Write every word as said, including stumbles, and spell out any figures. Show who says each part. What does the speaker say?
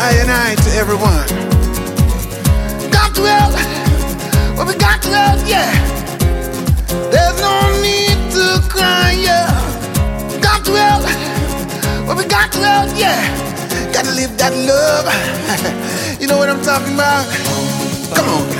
Speaker 1: I and I to everyone. Got to help, well we got to help, yeah. There's no need to cry, yeah. Got to help, well we got to help, yeah. Gotta live that love. You know what I'm talking about? Come on.